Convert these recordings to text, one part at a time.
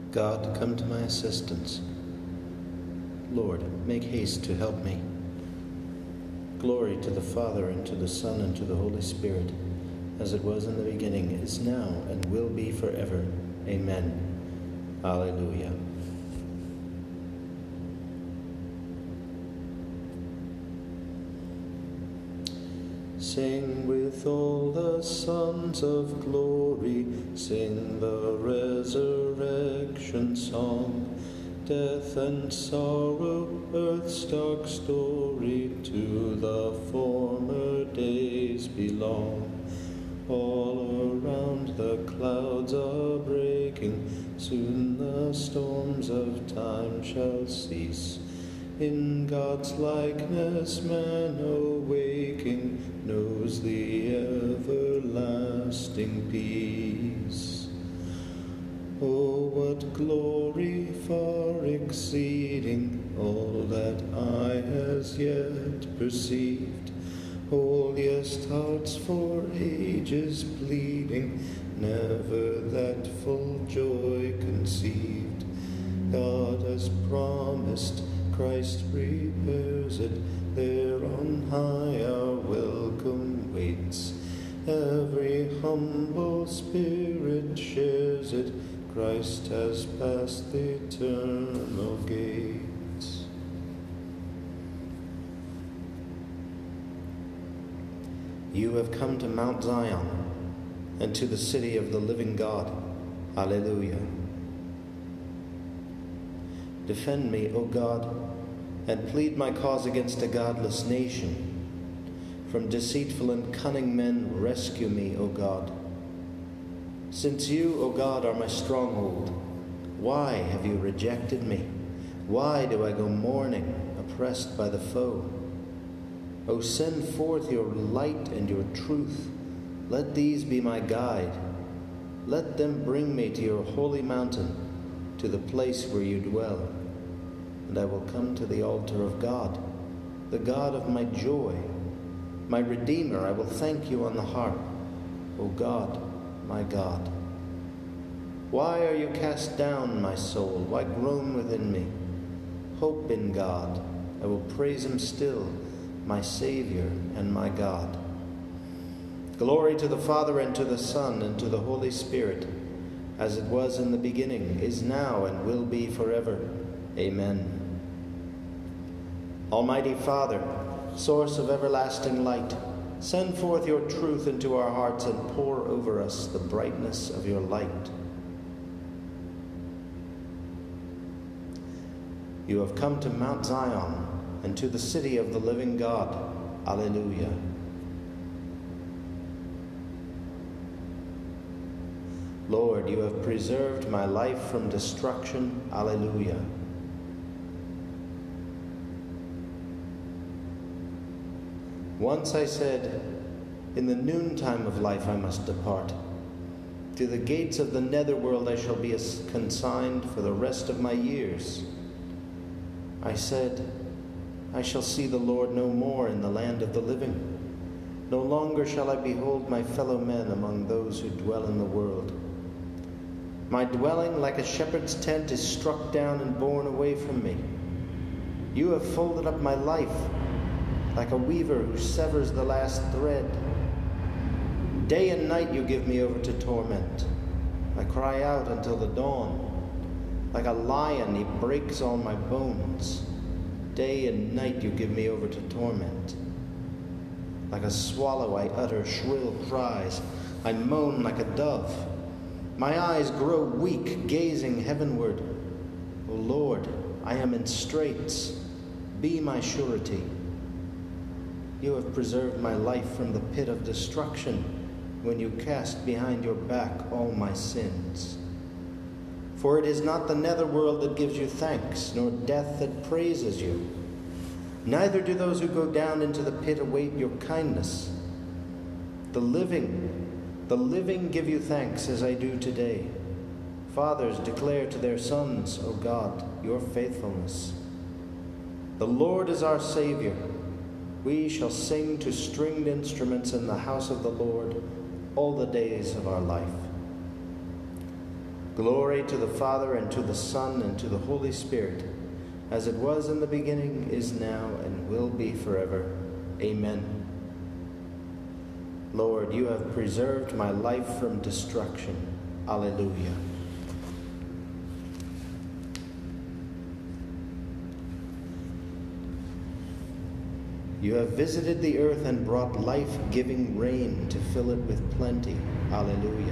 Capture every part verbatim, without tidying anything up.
God, come to my assistance. Lord, make haste to help me. Glory to the Father, and to the Son, and to the Holy Spirit, as it was in the beginning, is now, and will be forever. Amen. Alleluia. Sing with all the sons of glory, sing the resurrection song. Death and sorrow, earth's dark story, to the former days belong. All around the clouds are breaking, soon the storms of time shall cease. In God's likeness man awaking knows the everlasting peace. Oh, what glory far exceeding all that eye has yet perceived. Holiest hearts for ages pleading, never that full joy conceived. God has promised, Christ prepares it, there on high our welcome waits. Every humble spirit shares it, Christ has passed the eternal gates. You have come to Mount Zion, and to the city of the living God. Alleluia. Defend me, O God, and plead my cause against a godless nation. From deceitful and cunning men rescue me, O God. Since you, O God, are my stronghold, why have you rejected me? Why do I go mourning, oppressed by the foe? O send forth your light and your truth. Let these be my guide. Let them bring me to your holy mountain, to the place where you dwell. And I will come to the altar of God, the God of my joy. My Redeemer, I will thank you on the harp. O God, my God. Why are you cast down, my soul? Why groan within me? Hope in God. I will praise him still, my Savior and my God. Glory to the Father, and to the Son, and to the Holy Spirit, as it was in the beginning, is now, and will be forever. Amen. Almighty Father, source of everlasting light, send forth your truth into our hearts and pour over us the brightness of your light. You have come to Mount Zion and to the city of the living God. Alleluia. Lord, you have preserved my life from destruction. Alleluia. Once I said, in the noontime of life I must depart. To the gates of the netherworld I shall be consigned for the rest of my years. I said, I shall see the Lord no more in the land of the living. No longer shall I behold my fellow men among those who dwell in the world. My dwelling, like a shepherd's tent, is struck down and borne away from me. You have folded up my life, like a weaver who severs the last thread. Day and night you give me over to torment. I cry out until the dawn. Like a lion he breaks all my bones. Day and night you give me over to torment. Like a swallow I utter shrill cries. I moan like a dove. My eyes grow weak, gazing heavenward. O Lord, I am in straits. Be my surety. You have preserved my life from the pit of destruction when you cast behind your back all my sins. For it is not the netherworld that gives you thanks, nor death that praises you. Neither do those who go down into the pit await your kindness. The living, the living give you thanks as I do today. Fathers declare to their sons, O God, your faithfulness. The Lord is our Savior. We shall sing to stringed instruments in the house of the Lord all the days of our life. Glory to the Father, and to the Son, and to the Holy Spirit, as it was in the beginning, is now, and will be forever. Amen. Lord, you have preserved my life from destruction. Alleluia. You have visited the earth and brought life-giving rain to fill it with plenty. Alleluia.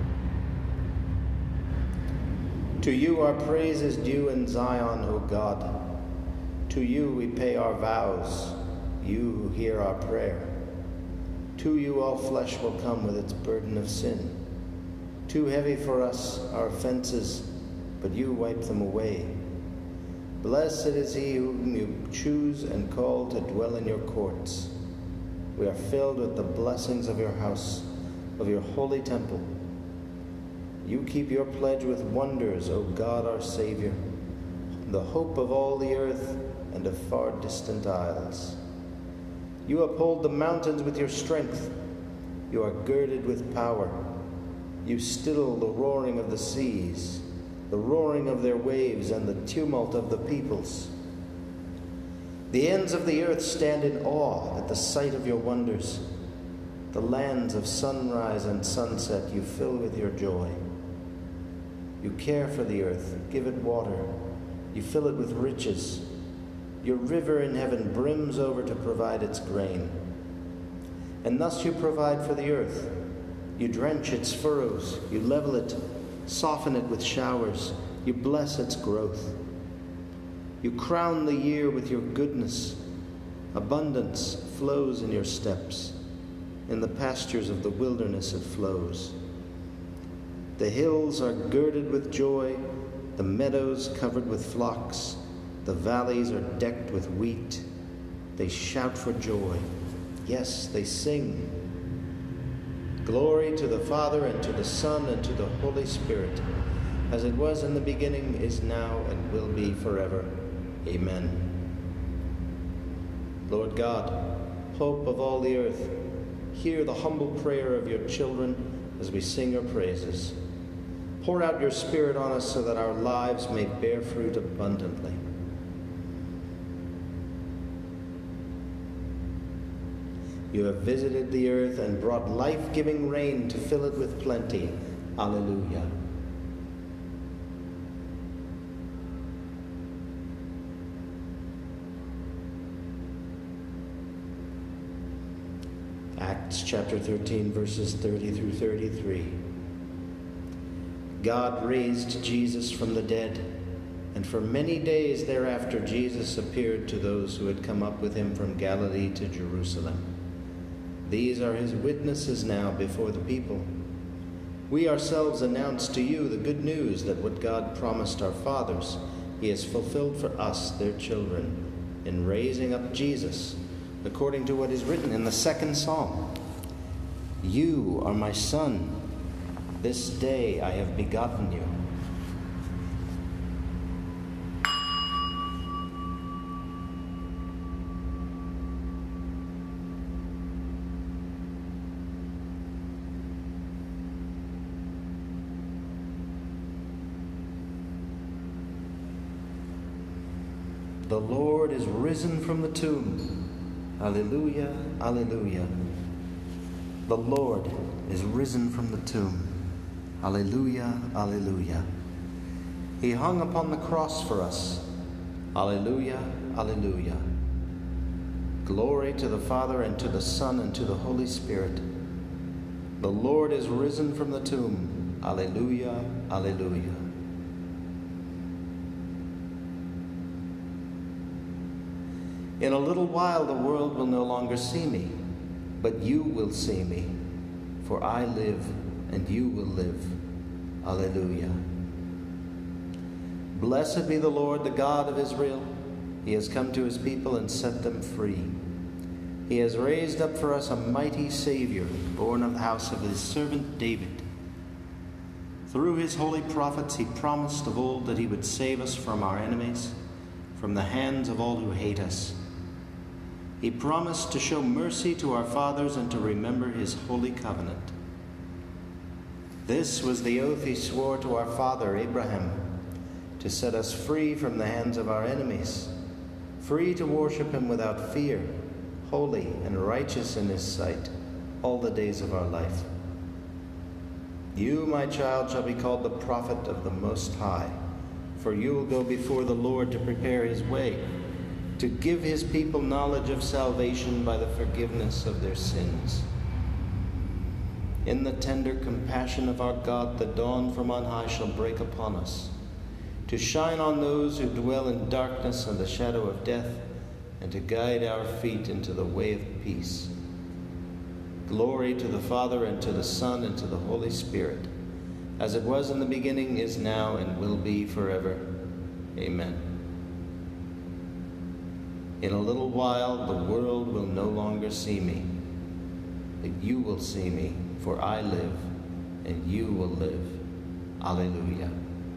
To you our praise is due in Zion, O God. To you we pay our vows, you who hear our prayer. To you all flesh will come with its burden of sin. Too heavy for us our offenses, but you wipe them away. Blessed is he whom you choose and call to dwell in your courts. We are filled with the blessings of your house, of your holy temple. You keep your pledge with wonders, O God our Savior, the hope of all the earth and of far distant isles. You uphold the mountains with your strength. You are girded with power. You still the roaring of the seas, the roaring of their waves, and the tumult of the peoples. The ends of the earth stand in awe at the sight of your wonders. The lands of sunrise and sunset you fill with your joy. You care for the earth, give it water. You fill it with riches. Your river in heaven brims over to provide its grain. And thus you provide for the earth. You drench its furrows. You level it, soften it with showers. You bless its growth. You crown the year with your goodness. Abundance flows in your steps. In the pastures of the wilderness it flows. The hills are girded with joy, the meadows covered with flocks, the valleys are decked with wheat. They shout for joy. Yes, they sing. Glory to the Father, and to the Son, and to the Holy Spirit, as it was in the beginning, is now, and will be forever. Amen. Lord God, hope of all the earth, hear the humble prayer of your children as we sing your praises. Pour out your Spirit on us so that our lives may bear fruit abundantly. You have visited the earth and brought life-giving rain to fill it with plenty. Alleluia. Acts chapter thirteen, verses thirty through thirty-three. God raised Jesus from the dead, and for many days thereafter Jesus appeared to those who had come up with him from Galilee to Jerusalem. These are his witnesses now before the people. We ourselves announce to you the good news that what God promised our fathers, he has fulfilled for us, their children, in raising up Jesus, according to what is written in the second psalm. You are my son. This day I have begotten you. The Lord is risen from the tomb. Alleluia, alleluia. The Lord is risen from the tomb. Alleluia, alleluia. He hung upon the cross for us. Alleluia, alleluia. Glory to the Father, and to the Son, and to the Holy Spirit. The Lord is risen from the tomb. Alleluia, alleluia. In a little while the world will no longer see me, but you will see me, for I live and you will live. Alleluia. Blessed be the Lord, the God of Israel. He has come to his people and set them free. He has raised up for us a mighty Savior, born of the house of his servant David. Through his holy prophets he promised of old that he would save us from our enemies, from the hands of all who hate us. He promised to show mercy to our fathers and to remember his holy covenant. This was the oath he swore to our father Abraham, to set us free from the hands of our enemies, free to worship him without fear, holy and righteous in his sight, all the days of our life. You, my child, shall be called the prophet of the Most High, for you will go before the Lord to prepare his way, to give his people knowledge of salvation by the forgiveness of their sins. In the tender compassion of our God, the dawn from on high shall break upon us, to shine on those who dwell in darkness and the shadow of death, and to guide our feet into the way of peace. Glory to the Father, and to the Son, and to the Holy Spirit, as it was in the beginning, is now, and will be forever. Amen. In a little while the world will no longer see me, but you will see me, for I live, and you will live. Alleluia.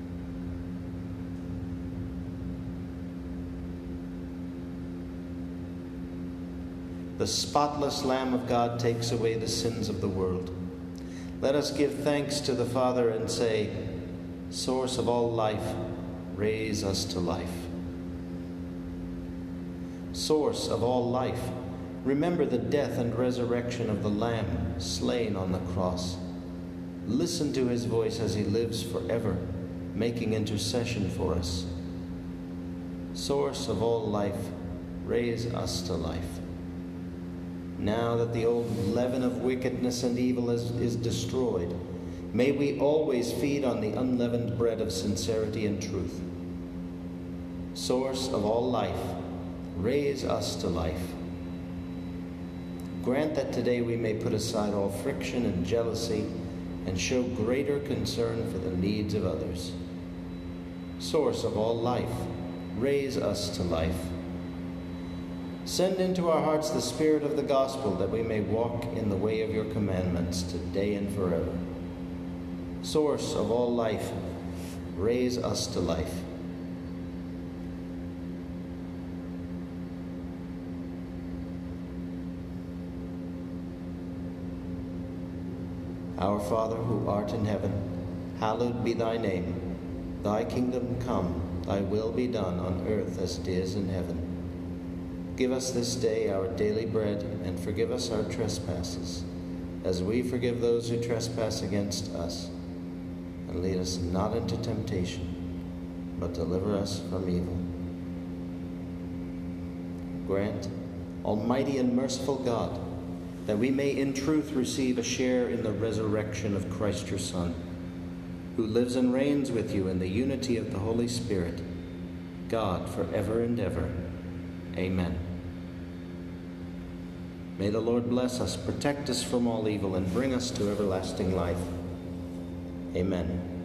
The spotless Lamb of God takes away the sins of the world. Let us give thanks to the Father and say, Source of all life, raise us to life. Source of all life, remember the death and resurrection of the Lamb slain on the cross. Listen to his voice as he lives forever, making intercession for us. Source of all life, raise us to life. Now that the old leaven of wickedness and evil is, is destroyed, may we always feed on the unleavened bread of sincerity and truth. Source of all life, raise us to life. Grant that today we may put aside all friction and jealousy and show greater concern for the needs of others. Source of all life, raise us to life. Send into our hearts the Spirit of the gospel, that we may walk in the way of your commandments today and forever. Source of all life, raise us to life. Our Father, who art in heaven, hallowed be thy name. Thy kingdom come, thy will be done on earth as it is in heaven. Give us this day our daily bread, and forgive us our trespasses, as we forgive those who trespass against us. And lead us not into temptation, but deliver us from evil. Grant, Almighty and merciful God, that we may in truth receive a share in the resurrection of Christ your Son, who lives and reigns with you in the unity of the Holy Spirit, God, forever and ever. Amen. May the Lord bless us, protect us from all evil, and bring us to everlasting life. Amen.